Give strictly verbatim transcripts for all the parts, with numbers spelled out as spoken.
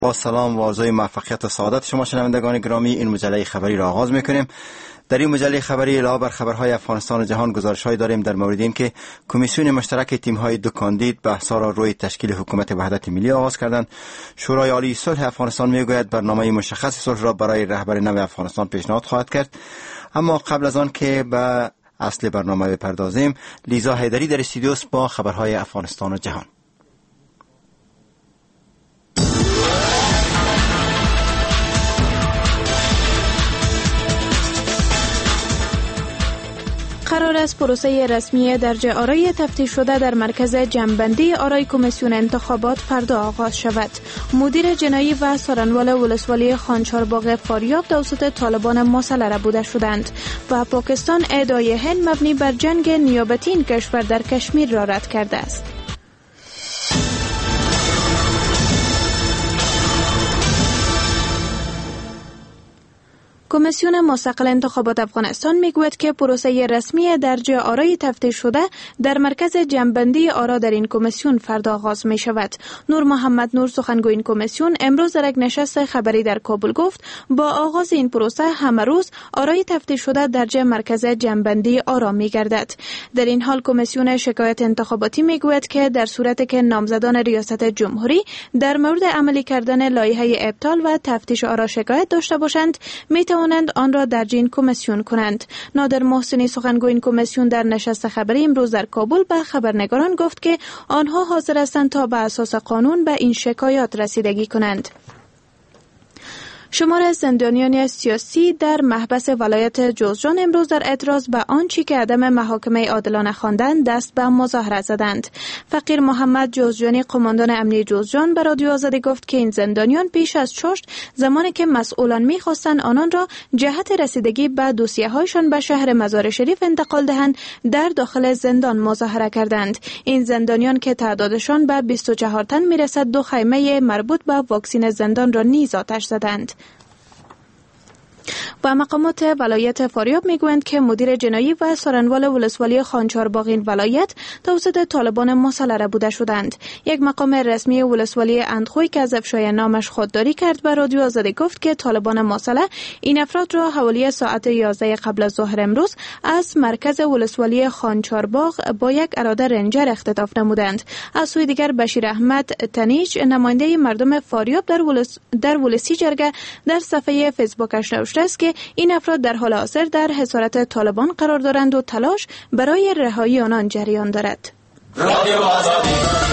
با سلام و آرزوی موفقیت و سعادت شما شنوندگان گرامی، این مجله خبری را آغاز می‌کنیم. در این مجله خبری علاوه بر خبرهای افغانستان و جهان گزارش‌هایی داریم در مورد این که کمیسیون مشترک تیم‌های دو کاندید بحث‌ها را روی تشکیل حکومت وحدت ملی آغاز کردند. شورای عالی صلح افغانستان میگوید برنامه مشخص صلح را برای رهبر نو افغانستان پیشنهاد خواهد کرد. اما قبل از آن که به اصل برنامه بپردازیم، لیزا حیدری در استودیو است با خبرهای افغانستان و جهان. قرار است پروسه رسمی درجه آرای تفتیش شده در مرکز جمع‌بندی آرای کمیسیون انتخابات فردا آغاز شود. مدیر جنایی و سارنوال ولسوالی خانچهارباغ فاریاب توسط طالبان مسلح بوده شدند و پاکستان ادعای هند مبنی بر جنگ نیابتی این کشور در کشمیر را رد کرده است. کمیسیون مستقل انتخابات افغانستان میگوید که پروسه رسمی درجه آرای تفتیش شده در مرکز جمع‌بندی آرا در این کمیسیون فردا آغاز می شود. نور محمد نور سخنگوی این کمیسیون امروز در یک نشست خبری در کابل گفت با آغاز این پروسه همه روز آرای تفتیش شده درجه مرکز جمع‌بندی آرا می گردد. در این حال کمیسیون شکایت انتخاباتی میگوید که در صورتی که نامزدان ریاست جمهوری در مورد عملی کردن لایحه ابطال و تفتیش آرا شکایت داشته باشند می توانند آن را درج این کمیسیون کنند. نادر محسنی سخنگوی این کمیسیون در نشست خبری امروز در کابل به خبرنگاران گفت که آنها حاضر هستند تا به اساس قانون به این شکایات رسیدگی کنند. شمار زندانیان سیاسی در محبس ولایت جوزجان امروز در اعتراض به آنچه که عدم محاکمه عادلانه خواندند دست به مظاهره زدند. فقیر محمد جوزجانی قماندان امنیه جوزجان به رادیو آزادی گفت که این زندانیان پیش از چاشت زمانی که مسئولان می‌خواستند آنان را جهت رسیدگی به دوسیه‌هایشان به شهر مزار شریف انتقال دهند در داخل زندان مظاهره کردند. این زندانیان که تعدادشان به بیست و چهار تن میرسد دو خیمه مربوط به واکسین زندان را نیز آتش زدند. و مقامات ولایت فاریاب میگویند که مدیر جنایی و سارنوال ولسوالی خانچهارباغ این ولایت توسط طالبان مسلح بوده شدند. یک مقام رسمی ولسوالی اندخوی که از افشای نامش خودداری کرد به رادیو آزادی گفت که طالبان مسلح این افراد را حوالی ساعت یازده قبل از ظهر امروز از مرکز ولسوالی خانچهارباغ با یک اراده رنجر اختطاف نمودند. از سوی دیگر بشیر احمد تنیج نماینده مردم فاریاب در ولس در ولسی جرگه در صفحه فیسبوکش نوشته است که این افراد در حال حاضر در حصارت طالبان قرار دارند و تلاش برای رهایی آنان جریان دارد. رادیو آزادی.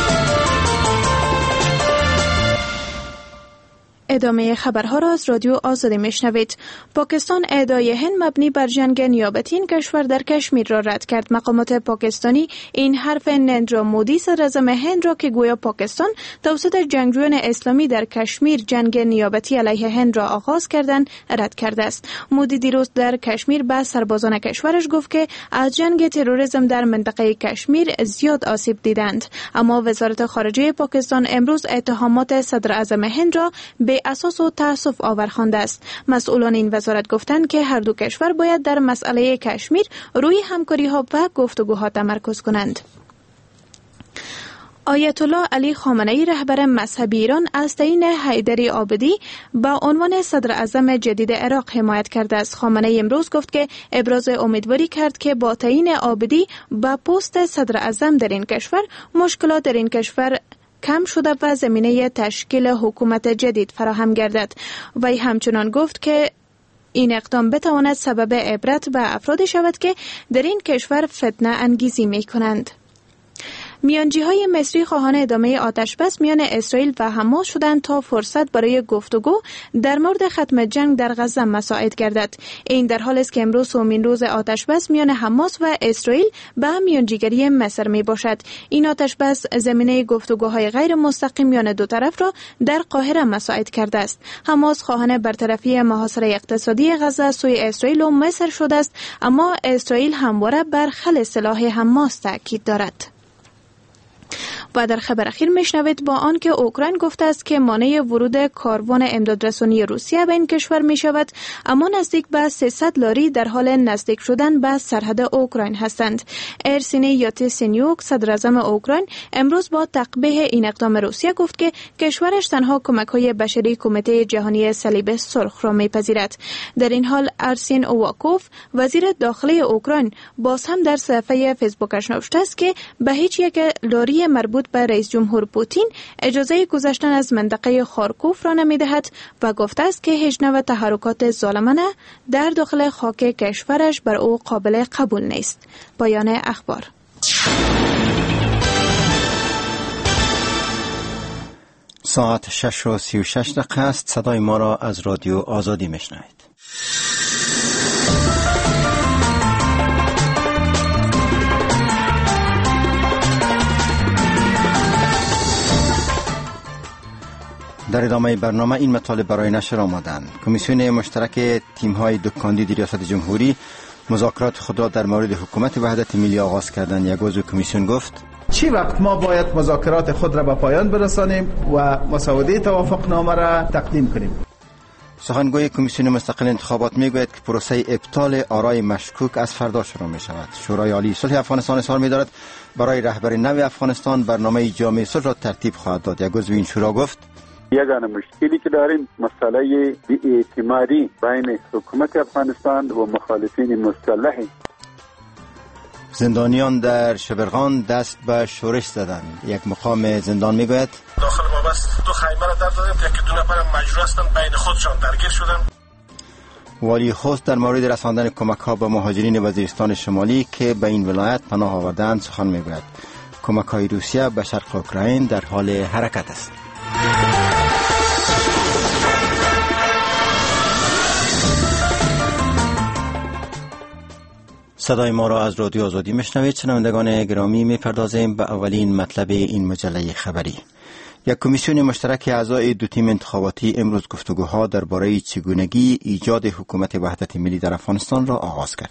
ادامه خبرها را از رادیو آزادی میشنوید. پاکستان ادعای هند مبنی بر جنگ نیابتی این کشور در کشمیر را رد کرد. مقامات پاکستانی این حرف نریندرا مودی صدراعظم هند را که گویا پاکستان توسط جنگجویان اسلامی در کشمیر جنگ نیابتی علیه هند را آغاز کردند رد کرده است. مودی دیروز در کشمیر به سربازان کشورش گفت که از جنگ تروریسم در منطقه کشمیر زیاد آسیب دیدند. اما وزارت خارجه پاکستان امروز اتهامات صدراعظم هند را به اساس و تأسف آور خوانده است. مسئولان این وزارت گفتند که هر دو کشور باید در مسئله کشمیر روی همکاری ها و گفتگوها تمرکز کنند. آیت الله علی خامنه‌ای رهبر مذهبی ایران از تعیین حیدری عابدی به عنوان صدر اعظم جدید عراق حمایت کرده است. خامنه‌ای امروز گفت که ابراز امیدواری کرد که با تعیین عابدی به پست صدر اعظم در این کشور مشکلات در این کشور کم شده و زمینه تشکیل حکومت جدید فراهم گردد. وی همچنان گفت که این اقدام بتواند سبب عبرت به افرادی شود که در این کشور فتنه انگیزی می کنند. میانجی‌های مصری خواهان ادامه آتشبس میان اسرائیل و حماس شدند تا فرصت برای گفتگو در مورد ختم جنگ در غزه مساعد گردد. این در حالی است که امروز سومین روز آتشبس میان حماس و اسرائیل به میانجیگری مصر می باشد. این آتشبس زمینه گفتگوهای غیر مستقیم میان دو طرف را در قاهره مساعد کرده است. حماس خواهان برطرفی محاصره اقتصادی غزه سوی اسرائیل و مصر شده است، اما اسرائیل همواره بر خل سلاح حماس تاکید دارد. و در خبر اخیر میشنوید با آن که اوکراین گفته است که مانع ورود کاروان امدادرسانی روسیه به این کشور می شود، اما نزدیک به سیصد لاری در حال نزدیک شدن به سرحد اوکراین هستند. ارسینی یاتسینیوک صدر اعظم اوکراین امروز با تقبیح این اقدام روسیه گفت که کشورش تنها کمک‌های بشری کمیته جهانی صلیب سرخ را می‌پذیرد. در این حال ارسین اوواکوف وزیر داخلی اوکراین باز هم در صفحه فیسبوکش نوشته است که به هیچ یک لاری مربوط به رئیس جمهور پوتین اجازه گذشتن از منطقه خارکوف را نمی‌دهد و گفته است که هیچ نوع تحرکات ظالمانه در داخل خاک کشورش بر او قابل قبول نیست. پایان اخبار. ساعت شش و سی و شش دقیقه است. صدای ما را از رادیو آزادی میشنوید. در ادامه برنامه این مطالب برای نشر آمدند. کمیسیون مشترک تیم‌های دو کاندید ریاست جمهوری مذاکرات خود را در مورد حکومت وحدت ملی آغاز کردند. یک عضو کمیسیون گفت: چی وقت ما باید مذاکرات خود را به پایان برسانیم و مسوده توافقنامه را تقدیم کنیم. سخنگوی کمیسیون مستقل انتخابات میگوید که پروسه ابطال آرای مشکوک از فردا شروع می شود. شورای عالی صلح افغانستان اصرار می دارد برای رهبری نو افغانستان برنامه جامع صلح را ترتیب خواهد داد. یک عضو این شورا گفت: یگانه مشکلی که داریم مسئله بی‌اعتمادی بین حکومت افغانستان و مخالفین مسلح. زندانیان در شبرغان دست به شورش زدند. یک مقام زندان میگوید داخل ما بس دو خیمه را در دادند، یکی دو نفر مجروح هستند، بین خودشان درگیر شدند. والی خوست در مورد رساندن کمک ها به مهاجرین وزیرستان شمالی که به این ولایت پناه آوردند سخن میگوید. کمک های روسیه به شرق اوکراین در حال حرکت است. صدای ما را از رادیو آزادی میشنوید. شنوندگان گرامی، میپردازیم به اولین مطلب این مجله خبری. یک کمیسیون مشترک اعضای دو تیم انتخاباتی امروز گفتگوها درباره چگونگی ایجاد حکومت وحدت ملی در افغانستان را آغاز کرد.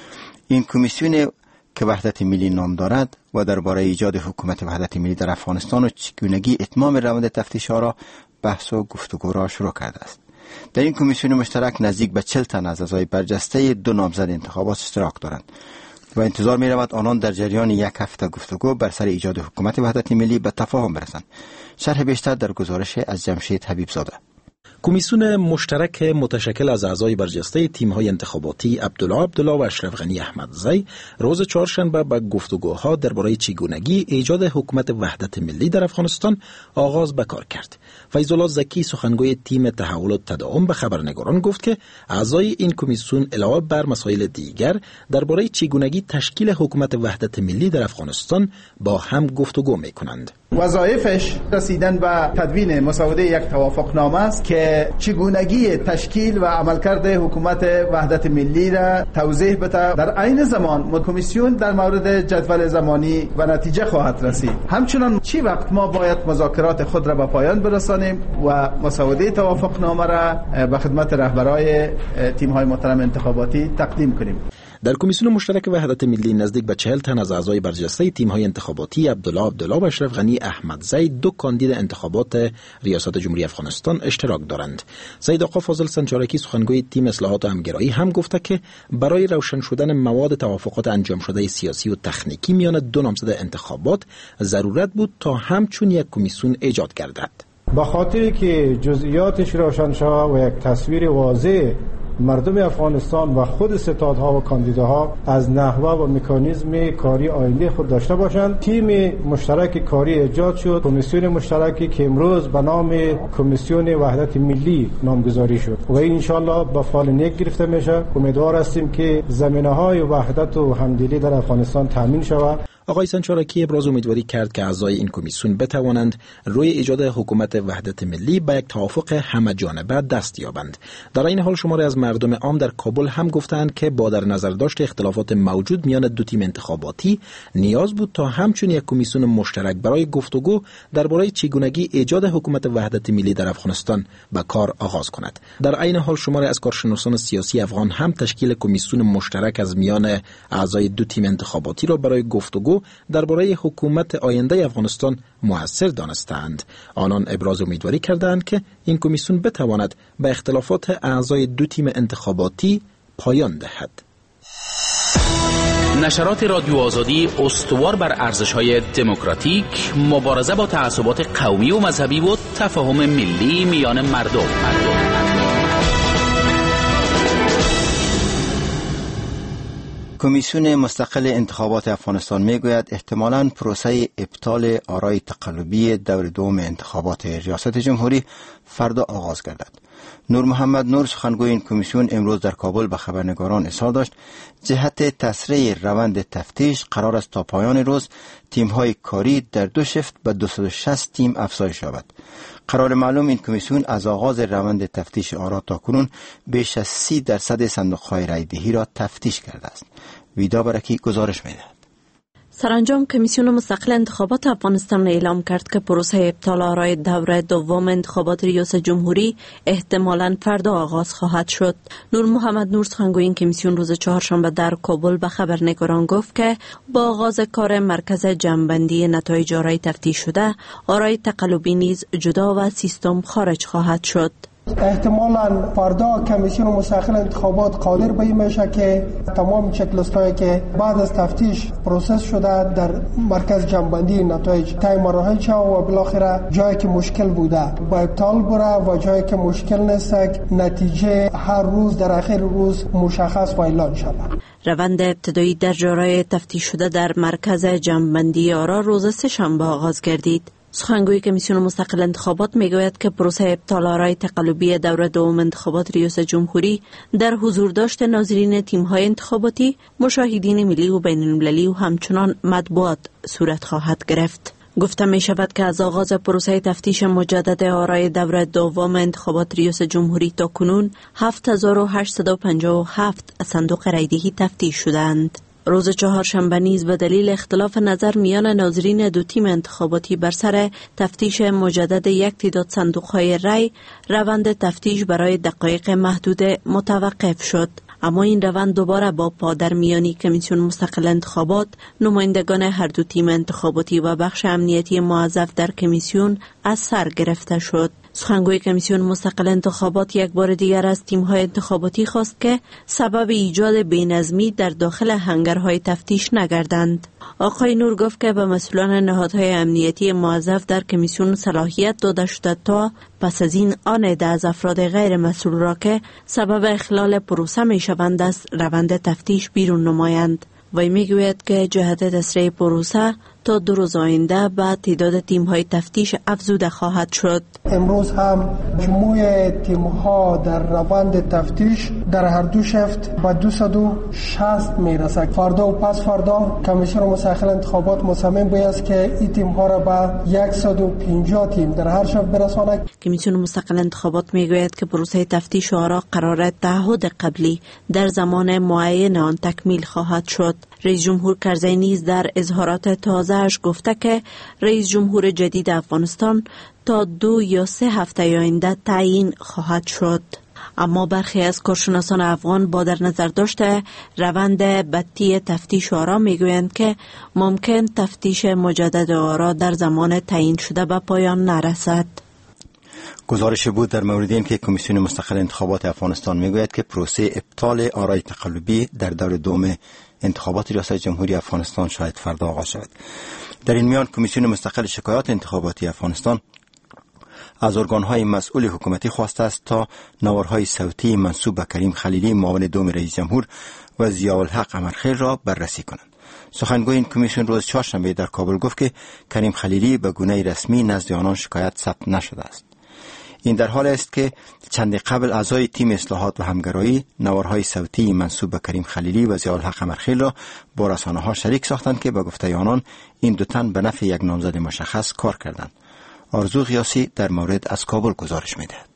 این کمیسیون که وحدت ملی نام دارد و درباره ایجاد حکومت وحدت ملی در افغانستان و چگونگی اتمام روند تفتیش ها را بحث و گفتگو را شروع کرده است. در این کمیسیون مشترک نزدیک به چهل تن از اعضای برجسته دو نامزد انتخابات اشتراک دارند و انتظار می رود آنان در جریان یک هفته گفتگو بر سر ایجاد حکومت وحدت ملی به تفاهم برسند. شرح بیشتر در گزارش از جمشید حبیب زاده. کمیسیون مشترک متشکل از اعضای برجسته تیم‌های انتخاباتی عبدالله عبدالله و اشرف غنی احمدزی روز چهارشنبه با گفتگوها درباره چگونگی ایجاد حکومت وحدت ملی در افغانستان آغاز به کار کرد. فیض‌الله زکی سخنگوی تیم تحول و تداوم به خبرنگاران گفت که اعضای این کمیسیون علاوه بر مسائل دیگر درباره چگونگی تشکیل حکومت وحدت ملی در افغانستان با هم گفتگو می‌کنند. وظایفش رسیدن به تدوین مسوده یک توافقنامه است که چگونگی تشکیل و عملکرد حکومت وحدت ملی را توضیح بده. در عین زمان کمیسیون در مورد جدول زمانی و نتیجه خواهد رسید. همچنان چی وقت ما باید مذاکرات خود را به پایان برسانیم و مسوده توافقنامه را به خدمت رهبرای تیم‌های محترم انتخاباتی تقدیم کنیم. در کمیسیون مشترک وحدت ملی نزدیک به چهل تن از اعضای برجسته تیم‌های انتخاباتی عبدالله عبدالله و اشرف غنی احمدزی دو کاندید انتخابات ریاست جمهوری افغانستان اشتراک دارند. سید آقا فاضل سنچارکی سخنگوی تیم اصلاحات و همگرایی هم گفته که برای روشن شدن مواد توافقات انجام شده سیاسی و تکنیکی میان دو نامزد انتخابات ضرورت بود تا همچون یک کمیسیون ایجاد گردد. با خاطری که جزئیاتش روشن شود و یک تصویر واضح مردم افغانستان و خود ستادها و کاندیداها از نحوه و مکانیزم کاری آینده خود داشته باشند، تیم مشترک کاری ایجاد شد. کمیسیون مشترکی که امروز به نام کمیسیون وحدت ملی نامگذاری شد و انشالله به فال نیک گرفته میشه. امیدوار هستیم که زمینه‌های وحدت و همدلی در افغانستان تامین شود. آقای سنچارکی ابراز امیدواری کرد که اعضای این کمیسیون بتوانند روی ایجاد حکومت وحدت ملی به یک توافق همه جانبه دست یابند. در این حال شماری از مردم عام در کابل هم گفتند که با در نظر داشت اختلافات موجود میان دو تیم انتخاباتی نیاز بود تا همچون یک کمیسیون مشترک برای گفتگو درباره چگونگی ایجاد حکومت وحدت ملی در افغانستان به کار آغاز کند. در این حال شماری از کارشناسان سیاسی افغان هم تشکیل کمیسیون مشترک از میان اعضای دو تیم انتخاباتی را برای گفتگو گفتگو درباره حکومت آینده افغانستان موثر دانستند. آنان ابراز امیدواری کردند که این کمیسیون بتواند به اختلافات اعضای دو تیم انتخاباتی پایان دهد. نشرات رادیو آزادی استوار بر ارزش‌های دموکراتیک، مبارزه با تعصبات قومی و مذهبی و تفاهم ملی میان مردم. مردم. کمیسیون مستقل انتخابات افغانستان میگوید احتمالاً پروسه ابطال آرای تقلبی دور دوم انتخابات ریاست جمهوری فردا آغاز گردد. نور محمد نور سخنگوی این کمیسیون امروز در کابل به خبرنگاران اظهار داشت جهت تسریع روند تفتیش قرار است تا پایان روز تیم‌های کاری در دو شفت به دویست و شصت تیم افزایش یابد. قرار معلوم این کمیسیون از آغاز روند تفتیش آرا تا کنون بیش از سی درصد صندوق‌های رایدهی را تفتیش کرده است. ویدا برکی گزارش می‌دهد. سرانجام کمیسیون مستقل انتخابات افغانستان اعلام کرد که پروسه ابطال آرای دور دوم انتخابات ریاست جمهوری احتمالاً فردا آغاز خواهد شد. نور محمد نور سخنگوی این کمیسیون روز چهارشنبه در کابل به خبرنگاران گفت که با آغاز کار مرکز جمع‌بندی نتایج آرای تفتیش شده، آرای تقلبی نیز جدا و سیستم خارج خواهد شد. احتمالاً فردا کمیسیون مستقل انتخابات قادر به این میشه که تمام چکلیست هایی که بعد از تفتیش پروسس شده در مرکز جمع‌بندی نتایج طی مراحل شود و بالاخره جایی که مشکل بوده با ابطال بره و جایی که مشکل نیست نتیجه هر روز در آخر روز مشخص و اعلان شود. روند ابتدایی در جارای تفتیش شده در مرکز جمع‌بندی آرا روز سه‌شنبه آغاز گردید. سخنگوی کمیسیون مستقل انتخابات میگوید که پروسه ابطال آرای تقلبی دور دوم انتخابات ریاست جمهوری در حضور داشت ناظرین تیم‌های انتخاباتی، مشاهدین ملی و بین المللی و همچنان مطبوعات صورت خواهد گرفت. گفته می شود که از آغاز پروسه تفتیش مجدد آرای دور دوم انتخابات ریاست جمهوری تا کنون هفت هزار و هشتصد و پنجاه و هفت صندوق رایدهی تفتیش شدند. روز چهارشنبه نیز به دلیل اختلاف نظر میان ناظرین دو تیم انتخاباتی بر سر تفتیش مجدد یک تعداد صندوق‌های رای، روند تفتیش برای دقایق محدود متوقف شد. اما این روند دوباره با پادرمیانی کمیسیون مستقل انتخابات، نمایندگان هر دو تیم انتخاباتی و بخش امنیتی موظف در کمیسیون از سر گرفته شد. سخنگوی کمیسیون مستقل انتخابات یک بار دیگر از تیم‌های انتخاباتی خواست که سبب ایجاد بی‌نظمی در داخل هنگرهای تفتیش نگردند. آقای نور گفت که به مسئولان نهادهای امنیتی موظف در کمیسیون صلاحیت داده شده تا پس از این آن عده از افراد غیر مسئول را که سبب اخلال پروسه می شوند از روند تفتیش بیرون نمایند. وی میگوید که جهت تسریع پروسه تا دو روز آینده به تعداد تیم‌های تفتیش افزوده خواهد شد. امروز هم مجموع تیم‌ها در روند تفتیش در هر دو شفت به دویست و شصت میرسد. فردا و پس فردا کمیسیون مستقل انتخابات مصمم بایست که این تیم‌ها را به صد و پنجاه تیم در هر شفت برساند. کمیسیون مستقل انتخابات میگوید که پروسه تفتیش آرا قرار تعهد قبلی در زمان معین آن تکمیل خواهد شد. رئیس جمهور کرزی نیز در اظهارات تازه‌اش گفته که رئیس جمهور جدید افغانستان تا دو یا سه هفته آینده تعیین خواهد شد. اما برخی از کارشناسان افغان با در نظر داشته روند بدی تفتیش آرا میگویند که ممکن تفتیش مجدد آرا در زمان تعیین شده به پایان نرسد. گزارش بود در مورد این که کمیسیون مستقل انتخابات افغانستان میگوید که پروسه ابطال آرای تقلبی در دور دوم انتخابات ریاست جمهوری افغانستان شاید فردا آغاز شود. در این میان کمیسیون مستقل شکایات انتخاباتی افغانستان از ارگان‌های مسئول حکومتی خواسته است تا نوارهای صوتی منسوب به کریم خلیلی معاون دوم رئیس جمهور و ضیاءالحق امرخیل را بررسی کنند. سخنگوی این کمیسیون روز چهارشنبه در کابل گفت که کریم خلیلی به گونه رسمی نزد آنان شکایت ثبت نشده است. این در حال است که چند قبل اعضای تیم اصلاحات و همگرایی نوارهای صوتی منسوب به کریم خلیلی و ضیاءالحق امرخیل را با رسانه‌ها شریک ساختند که به گفته آنان این دو تن به نفع یک نامزد مشخص کار کردند. آرزو غیاسی در مورد از کابل گزارش می‌دهد.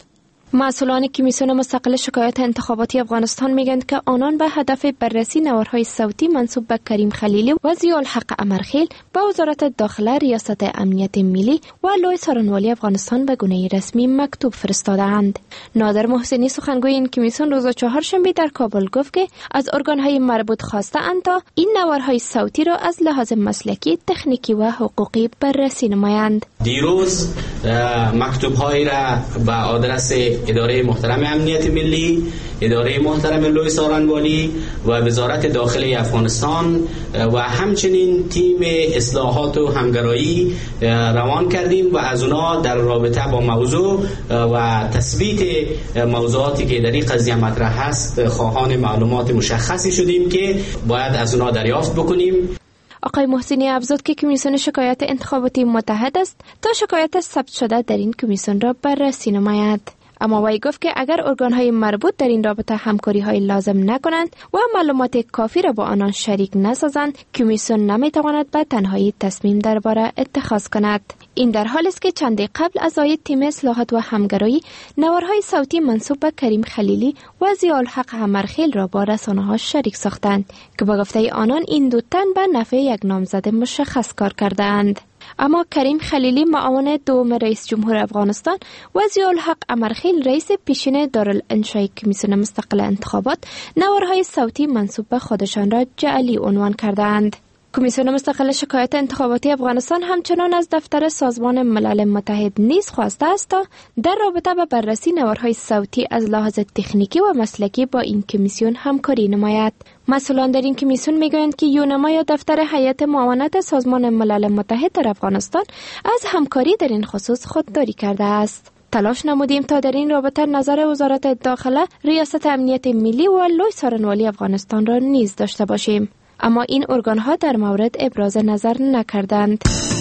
مسئولان کمیسیون مستقل شکایات انتخاباتی افغانستان میگند که آنان به هدف بررسی نوارهای صوتی منسوب به کریم خلیلی و ضیاءالحق امرخیل به وزارت داخله، ریاست امنیت ملی و لوی سارنوالی افغانستان به گونه رسمی مکتوب فرستاده‌اند. نادر محسنی سخنگوی این کمیسیون روز چهارشنبه در کابل گفت که از ارگان‌های مربوط خواسته‌اند تا این نوارهای صوتی را از لحاظ مسلکی، تکنیکی و حقوقی بررسی نمایند. دیروز مکتوب‌هایی را به آدرس اداره محترم امنیت ملی، اداره محترم لوی سارنوالی و وزارت داخله افغانستان و همچنین تیم اصلاحات و همگرایی روان کردیم و از اونا در رابطه با موضوع و تثبیت موضوعاتی که در این قضیه مطرح هست خواهان معلومات مشخصی شدیم که باید از اونا دریافت بکنیم. آقای محسنی افزود که کمیسیون شکایات انتخاباتی متحد است تا شکایات ثبت شده در این کمیسیون را بررسی نماید. اما وی گفت که اگر ارگان‌های مربوط در این رابطه همکاری‌های لازم نکنند و معلومات کافی را با آنان شریک نسازند، کمیسیون نمی‌تواند به تنهایی تصمیم درباره اتخاذ کند. این در حالی است که چندی قبل اعضای تیم اصلاحات و همگرایی نوارهای صوتی منسوب به کریم خلیلی و ضیاءالحق امرخیل را با رسانه‌ها شریک ساختند که با گفته آنان این دو تن به نفع یک نامزد مشخص کار کردند. اما کریم خلیلی معاون دوم رئیس جمهور افغانستان و ضیاءالحق امرخیل رئیس پیشین دارالانشای کمیسیون مستقل انتخابات نوارهای صوتی منسوب به خودشان را جعلی عنوان کردند. کمیسیون مستقل شکایات انتخاباتی افغانستان همچنان از دفتر سازمان ملل متحد نیز خواسته است تا در رابطه با بررسی نوارهای صوتی از لحاظ تکنیکی و مسلکی با این کمیسیون همکاری نماید. مسئولان در این کمیسیون میگویند که یونما یا دفتر هیئت معاونت سازمان ملل متحد در افغانستان از همکاری در این خصوص خودداری کرده است. تلاش نمودیم تا در این رابطه نظر وزارت داخله، ریاست امنیت ملی و لوی سارنوالی افغانستان را نیز داشته باشیم، اما این ارگان‌ها در مورد ابراز نظر نکردند.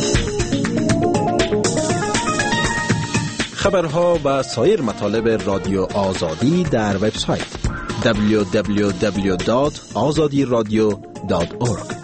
خبرها و سایر مطالب رادیو آزادی در وبسایت دبلیو دبلیو دبلیو دات آزادی رادیو دات اورگ.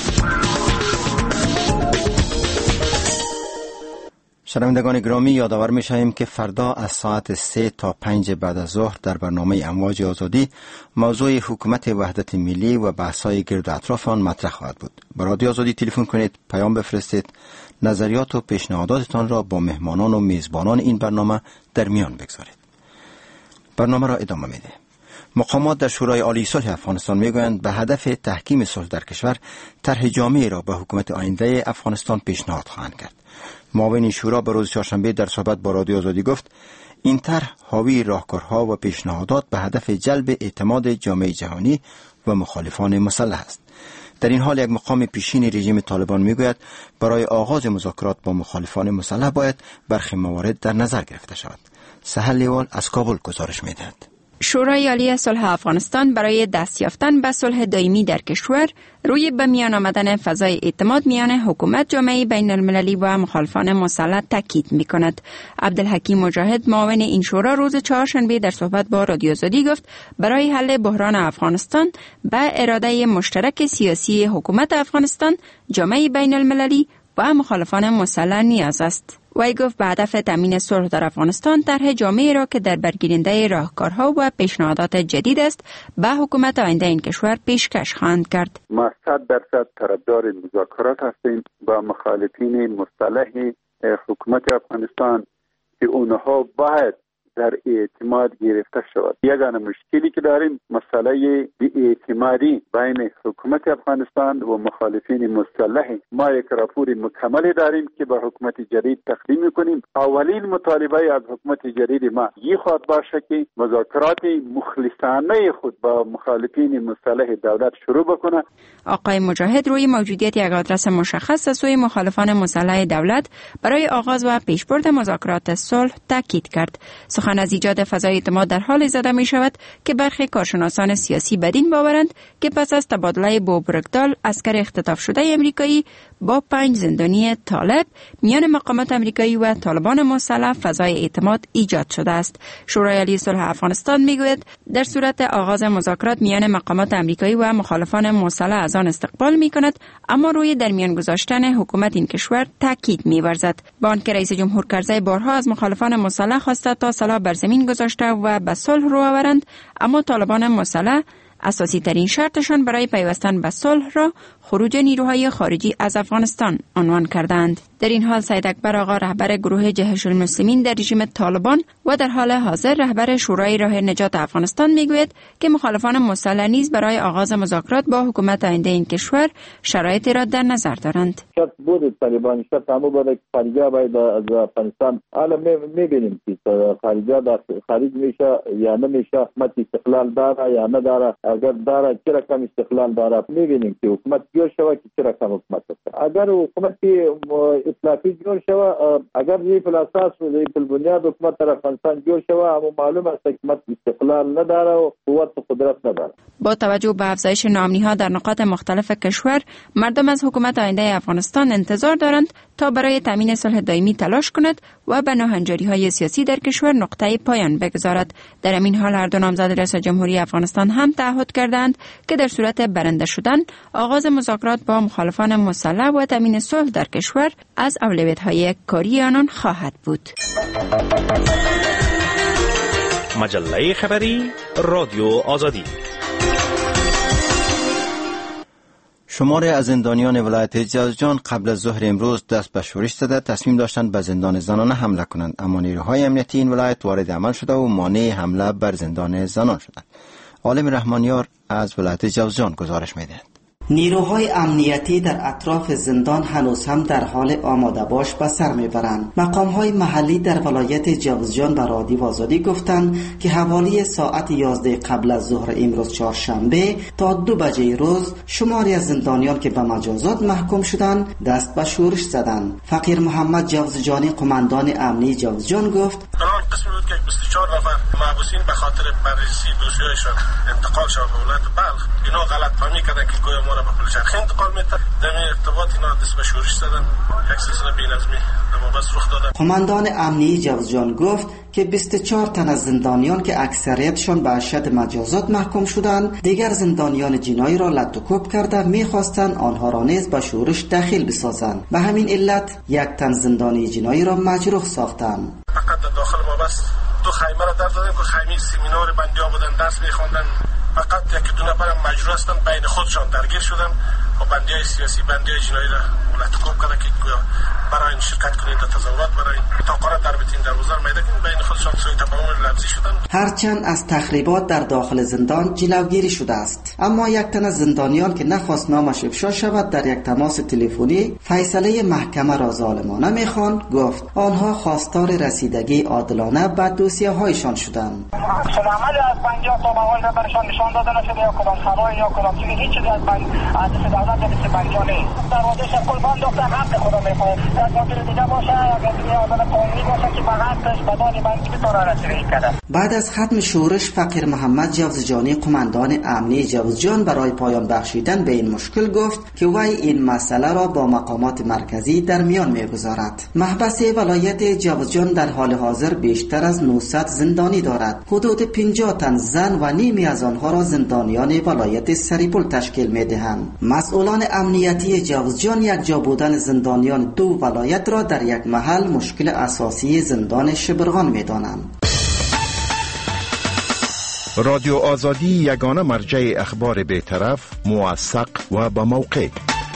شنوندگان گرامی، یادآور می‌شویم که فردا از ساعت سه تا پنج بعد از ظهر در برنامه امواج آزادی موضوع حکومت وحدت ملی و بحث‌های گرد و اطراف آن مطرح خواهد بود. با رادیو آزادی تلفن کنید، پیام بفرستید، نظریات و پیشنهاداتتان را با مهمانان و میزبانان این برنامه در میان بگذارید. برنامه را ادامه میده. مقامات در شورای عالی صلح افغانستان میگویند به هدف تحکیم صلح در کشور طرح جامعی را به حکومت آینده افغانستان پیشنهاد خواهند کرد. معاون شورا به روز چهارشنبه در صحبت با رادیو آزادی گفت این طرح حاوی راهکارها و پیشنهادات به هدف جلب اعتماد جامعه جهانی و مخالفان مسلح است. در این حال یک مقام پیشین رژیم طالبان میگوید برای آغاز مذاکرات با مخالفان مسلح باید برخی موارد در نظر گرفته شود. سهل لیوال از کابل گزارش میدهد. شورای عالی صلح افغانستان برای دست یافتن به صلح دائمی در کشور روی به میان آمدن فضای اعتماد میان حکومت، جامعه بین المللی و مخالفان مسلح تاکید می‌کند. عبدالحکیم مجاهد معاون این شورا روز چهارشنبه در صحبت با رادیو آزادی گفت برای حل بحران افغانستان به اراده مشترک سیاسی حکومت افغانستان، جامعه بین المللی و مخالفان مسلح نیاز است. وی گفت به هدف تامین صلح در افغانستان طرح جامعی را که در برگیرنده راهکارها و پیشنهادات جدید است به حکومت آینده این کشور پیشکش خواهند کرد. ما صد درصد طرفدار مذاکرات هستیم با مخالفین مسلح حکومت افغانستان که اونها باید در اعتماد گرفته شود. یگانه مشکلی که داریم مسئله بی‌اعتمادی بین حکومت افغانستان و مخالفین مسلح. ما یک راپور مکمل داریم که به حکومت جدید تقدیم می‌کنیم. اولین مطالبه از حکومت جدید ما این خواهد باشه که مذاکرات مخلصانه خود با مخالفین مسلح دولت شروع بکنه. آقای مجاهد روی موجودیت یک آدرس مشخص از سوی مخالفان مسلح دولت برای آغاز و پیشبرد مذاکرات صلح تاکید کرد. سخن از ایجاد فضای اعتماد در حال زده می شود که برخی کارشناسان سیاسی بدین باورند که پس از تبادله بوب رگدال، اسکر اختطاف شده امریکایی با پنج زندانی طالب میان مقامات امریکایی و طالبان مسلح فضای اعتماد ایجاد شده است. شورای عالی صلح افغانستان میگوید در صورت آغاز مذاکرات میان مقامات امریکایی و مخالفان مسلح از آن استقبال می کند، اما روی در میان گذاشتن حکومت این کشور تاکید می ورزد. با آنکه رئیس جمهور کرزی بارها از مخالفان مسلح خواسته تا صلاح را بر زمین گذاشته و به صلح رو آورند، اما طالبان مسلح اساسی ترین شرطشان برای پیوستن به صلح را خروج نیروهای خارجی از افغانستان عنوان کردند. در این حال سید اکبر آقا رهبر گروه جهش المسلمین در رژیم طالبان و در حال حاضر رهبر شورای راه نجات افغانستان میگوید که مخالفان مسلح نیز برای آغاز مذاکرات با حکومت آینده این کشور شرایطی را در نظر دارند. شرط بود طالبان شرط همو بود که خارجی باید از افغانستان حالا میبینیم که خارجی خارج میشه یا نمیشه، حکومت استقلال داره یا نداره، اگر داره چه رقم استقلال داره، میبینیم که حکومت جور شوه که چه رقم حکومت است. اگر حکومت اطلافی جور شوه، اگر ضعیف الاساس و ضعیف البنیاد حکومت در افغانستان جور شوه، اما معلوم است که حکومت استقلال نداره و قوت و قدرت نداره. با توجه به افزایش ناامنی‌ها در نقاط مختلف کشور، مردم از حکومت آینده افغانستان انتظار دارند تا برای تامین صلح دائمی تلاش کند و به ناهنجاری‌های سیاسی در کشور نقطه پایان بگذارد. در همین حال هر دو نامزد ریاست جمهوری افغانستان هم تعهد کردند که در صورت برنده شدن آغاز مذاکرات با مخالفان مسلح و تامین صلح در کشور از اولویت‌های کاری آنان خواهد بود. مجله خبری رادیو آزادی. شماری از زندانیان ولایت جوزجان قبل از ظهر امروز دست به شورش زده تصمیم داشتند به زندان زنانه حمله کنند، اما نیروهای امنیتی این ولایت وارد عمل شده و مانع حمله بر زندان زنان شدند. عالم رحمانیار از ولایت جوزجان گزارش می‌دهد. نیروهای امنیتی در اطراف زندان هنوز هم در حال آماده باش به سر میبرند. مقام‌های محلی در ولایت جوزجان به رادیو آزادی گفتند که حوالی ساعت یازده قبل از ظهر امروز چهارشنبه تا دو بجه روز شماری از زندانیان که به مجازات محکوم شدند دست به شورش زدند. فقیر محمد جوزجانی قماندان امنی جوزجان گفت: الان قسمی بود که بیست و چهار نفر محبوسین به خاطر بررسی دوسیه‌شان انتقال شدند به ولایت بلخ. اینا غلط فهمی کردند که گویا ما را به پلیس چرخ انتقال می‌دن. در این ارتباط اینا دست به شورش زدن. یک سلسله بی‌نظمی اما بس رخ داد. قماندان امنی جوزجان گفت که بیست و چهار تن از زندانیان که اکثریتشان به اشد مجازات محکوم شدند، دیگر زندانیان جنایی را لط و کوب کرده می‌خواستند آنها را نیز به شورش داخل بسازند. به همین علت یک تن زندانی جنایی را مجروح ساختند. فقط در داخل ما بس دو خیمه را در دادن که خیمه سمینار بندی‌ها بودن، درس می‌خواندن. فقط یک دو نفر مجروح هستند، بین خودشان درگیر شدن و بندی‌های سیاسی بندی‌های جنایی را لطکوب کردن که گویا برای این شرکت کنید در تظاهرات برای تاقارت در بتین در وزار میده که بین خودشان سوی تفاهم لفظی شدن. هرچند از تخریبات در داخل زندان جلوگیری شده است، اما یک تن از زندانیان که نخواست نامش افشا شود در یک تماس تلفنی فیصله محکمه را ظالمانه می‌خواند. گفت آنها خواستار رسیدگی عادلانه به دوسیه‌هایشان شدند. عمل از پنجاه تا موارد برشان نشان داده نشده یا کدام سوای یا کدام چیزی، هیچ چیزی از از دولت نمیشه پنجاه نیست. دروازه شکل بند داشتن حق خدا میخواد. در مدیر دیگه باشه اگر دیگه آدم قانونی باشه که به حقش بدون بند بتونه رسیدگی کنه. بعد از ختم شورش فقیر محمد جوزجانی قماندان امنی جوزجان برای پایان بخشیدن به این مشکل گفت که وی این مسئله را با مقامات مرکزی در میان میگذارد. محبس ولایت جوزجان در حال حاضر بیشتر از نهصد زندانی دارد. حدود پنجاه تن زن و نیمی از آنها را زندانیان ولایت سریپول تشکیل میدهند. مسئولان امنیتی جوزجان یک جا بودن زندانیان دو ولایت را در یک محل مشکل اساسی زندان شبرغان میدانند. رادیو آزادی یگانه مرجع اخبار بی‌طرف، موثق و با موقع.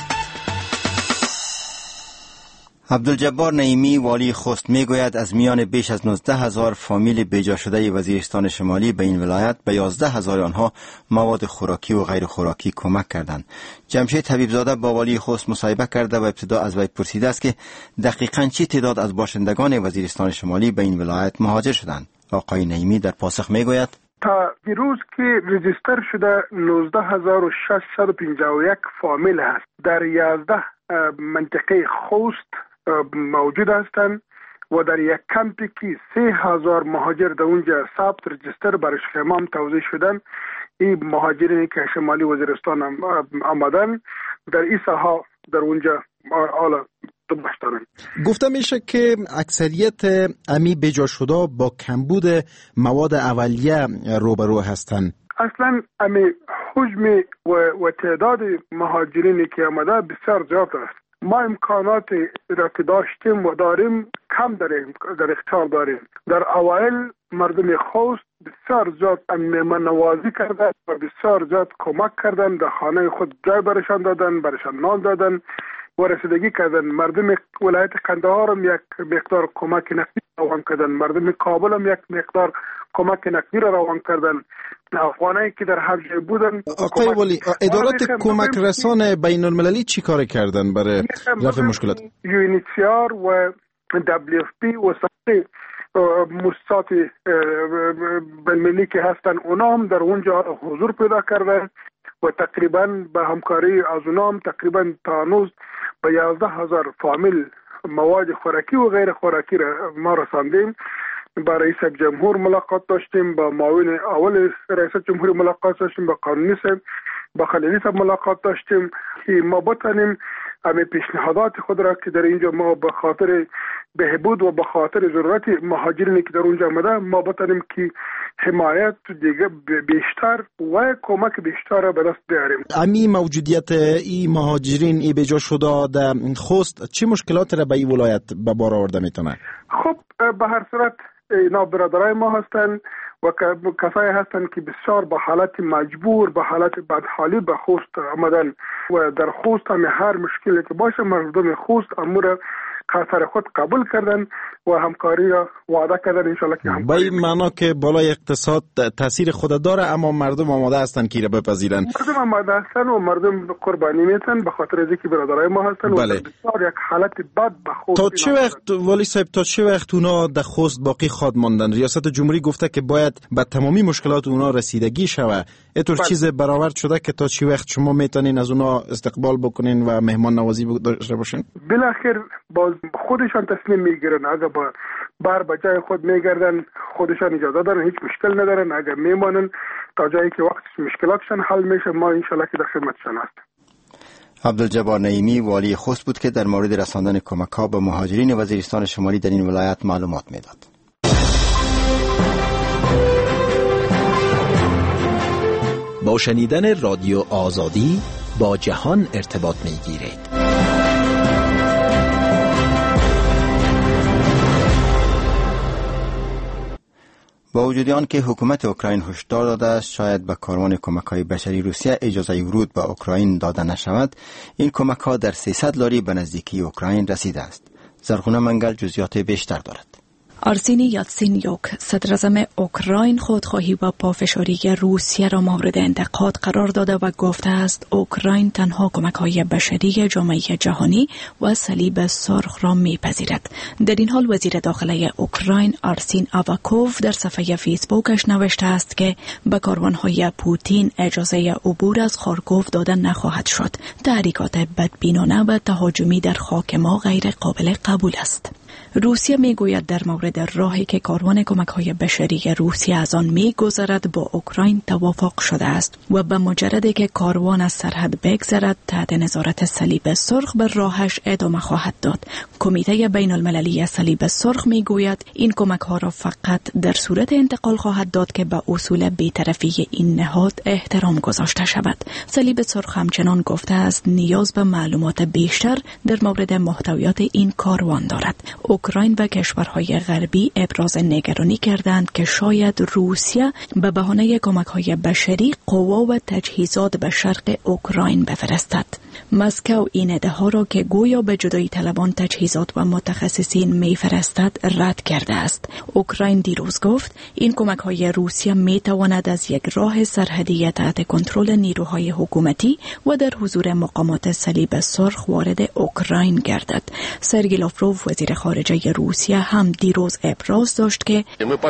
عبدالجبار نعیمی والی خوست میگوید از میان بیش از نوزده هزار فامیل بیجا شده وزیرستان شمالی به این ولایت به یازده هزار آنها مواد خوراکی و غیر خوراکی کمک کردند. جمشید حبیبزاده با والی خوست مصاحبه کرده و ابتدا از وی پرسیده است که دقیقاً چی تعداد از باشندگان وزیرستان شمالی به این ولایت مهاجر شدند. آقای نعیمی در پاسخ میگوید تا دیروز که رجیستر شده نوزده هزار و ششصد و پنجاه و یک فامیل هست در یازده منطقه خوست موجود هستند و در یک کمپی که سه هزار مهاجر در اونجا ثبت رجیستر برای شمام توزیع شدن. این مهاجرینی که شمالی وزیرستان آمدن در این ساحه در اونجا حالا داشتن. گفته میشه که اکثریت امی بجا شده با کمبود مواد اولیه روبرو هستند. اصلا امی حجم و, و تعداد مهاجرینی که آمده بسیار زیاد است. ما امکانات را که داشتیم و داریم کم داریم، در اختیار داریم. در اوایل مردم خوست بسیار زیاد مهمان نوازی کردند و بسیار زیاد کمک کردند، در خانه خود جای برشان دادن، برشان نان دادن و رسیدگی کردن. مردم ولایت قندهار هم یک مقدار کمک نقدی روان کردن، مردم کابل هم یک مقدار کمک نقدی را روان کردن. افغانایی که در هر جای بودن. آقای ولی ادارات کمک رسان بین المللی چی کار کردن برای رفع مشکلات؟ یو ان اچ سی آر و دبلیو اف پی و سایر مؤسسات بین‌المللی که هستن اونا هم در اونجا حضور پیدا کردن و تقریبا به همکاری از اونا هم تقریبا تا هنوز به یازده هزار فامیل مواد خوراکی و غیر خوراکی را ما رساندیم. با رئیس جمهور ملاقات داشتیم، با معاون اول رئیس جمهور ملاقات داشتیم، با قانونی صاحب، با خلیلی صاحب ملاقات داشتیم که ما بتانیم همه پیشنهادات خود را که در اینجا ما به خاطر بهبود و به خاطر ضرورت مهاجرینی که در اونجا آمده ما بتانیم که حمایت دیگه بیشتر و کمک بیشتر را به دست بیاریم. امی موجودیت این مهاجرین ای بجا شده در خوست چه مشکلات را به این ولایت به بار آورده میتونه؟ خب به هر صورت اینا برادرای ما هستن و کسایی هستن که بسیار به حالت مجبور، به حالت بدحالی به خوست آمدن و در خوست هم هر مشکلی که باشه مردم خوست امور خاطر خود قبول کردن و همکاری را وعده کردن انشالله که همکاری. با این معنا که بالای اقتصاد تاثیر خود داره اما مردم آماده هستن که را بپذیرن. مردم آماده هستن و مردم قربانی میتن به خاطر اینکه برادرای ما هستن. بله. و بسیار یک حالت بد به خوست. تا چه وقت ولی صاحب تا چه وقت اونا در خوست باقی خواد ماندن؟ ریاست جمهوری گفته که باید به تمامی مشکلات اونا رسیدگی شوه. اینطور بله. چیز برآورد شده که تا چه وقت شما میتونین از اونا استقبال بکنین و مهمان نوازی داشته باشین؟ بالاخره باز خودشان تصمیم میگیرن. اگر با بار به جای خود میگردن خودشان اجازه دارن، هیچ مشکل ندارن. اگر میمانن تا جایی که وقت مشکلاتشان حل میشه ما انشالله که در خدمتشان هستیم. عبدالجبار نعیمی والی خوست بود که در مورد رساندن کمک ها به مهاجرین وزیرستان شمالی در این ولایت معلومات میداد. با شنیدن رادیو آزادی با جهان ارتباط میگیرید. با وجود آن که حکومت اوکراین هشدار داده است شاید به کاروان کمک‌های بشری روسیه اجازه ورود به اوکراین داده نشود، این کمک‌ها در سیصد لاری به نزدیکی اوکراین رسیده است. زرخونه منگل جزئیات بیشتر دارد. آرسینی یاتسینیوک صدراعظم اوکراین خودخواهی و پافشاری روسیه را مورد انتقاد قرار داده و گفته است اوکراین تنها کمک‌های بشری جامعه جهانی و صلیب سرخ را می‌پذیرد. در این حال وزیر داخله اوکراین آرسین آواکوف در صفحه فیسبوکش نوشته است که به کاروان‌های پوتین اجازه عبور از خارکوف داده نخواهد شد. تحریکات بدبینانه و تهاجمی در خاک ما غیر قابل قبول است. روسیه میگوید در مورد راهی که کاروان کمک‌های بشری روسیه از آن می‌گذرد با اوکراین توافق شده است و به مجردی که کاروان از سرحد بگذرد تحت نظارت صلیب سرخ به راهش ادامه خواهد داد. کمیته بین المللی صلیب سرخ میگوید این کمک‌ها را فقط در صورت انتقال خواهد داد که به اصول بی‌طرفی این نهاد احترام گذاشته شود. صلیب سرخ همچنان گفته است نیاز به معلومات بیشتر در مورد محتویات این کاروان دارد. اوکراین و کشورهای غربی ابراز نگرانی کردند که شاید روسیه به بهانه کمک‌های بشری قوا و تجهیزات به شرق اوکراین بفرستد. مسکو این ادعا را که گویا به جدایی طلبان تجهیزات و متخصصین میفرستد رد کرده است. اوکراین دیروز گفت این کمک‌های روسیه میتواند از یک راه سرحدی تحت کنترل نیروهای حکومتی و در حضور مقامات صلیب سرخ وارد اوکراین گردد. سرگئی لاوروف وزیر خارجه روسیه هم دیروز ابراز داشت که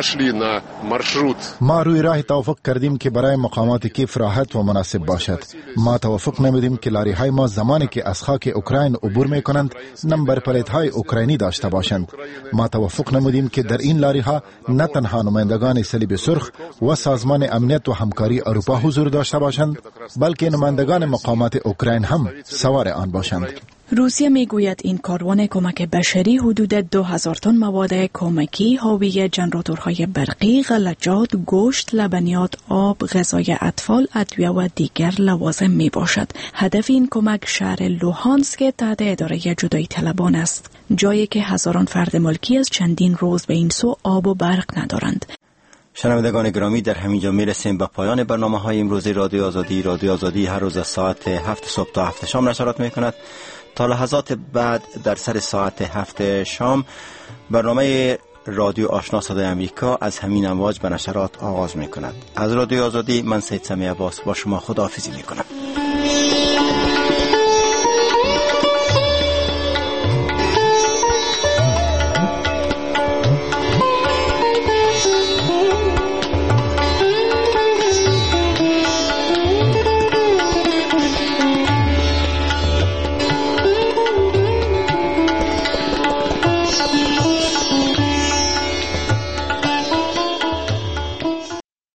ما روی راه توافق کردیم که برای مقامات کیف راحت و مناسب باشد. ما توافق نمیدیم که لاری های ما زمانی که از خاک اوکراین عبور می کنند نمبر پلیت های اوکراینی داشته باشند. ما توافق نمودیم که در این لاری ها نه تنها نمایندگان صلیب سرخ و سازمان امنیت و همکاری اروپا حضور داشته باشند بلکه نمایندگان مقامات اوکراین هم سوار آن باشند. روسیه میگوید این کاروان کمک بشری حدود دو هزار تن مواد کمکی حاوی ژنراتورهای برقی، غلجات، گوشت، لبنیات، آب، غذای اطفال، ادویه و دیگر لوازم می باشد. هدف این کمک شهر لوهانسک که تحت اداره جدایی طلبان است، جایی که هزاران فرد ملکی از چندین روز به این سو آب و برق ندارند. شنوندگان گرامی، در همینجا میرسیم به پایان برنامه های امروز رادیو آزادی. رادیو آزادی هر روز از ساعت هفت صبح تا هفت شام نشرات میکند. تا لحظات بعد در سر ساعت هفت شام برنامه رادیو آشنا صدای امریکا از همین امواج به نشرات آغاز میکند. از رادیو آزادی من سید سمی عباس با شما خداحافظی میکنم.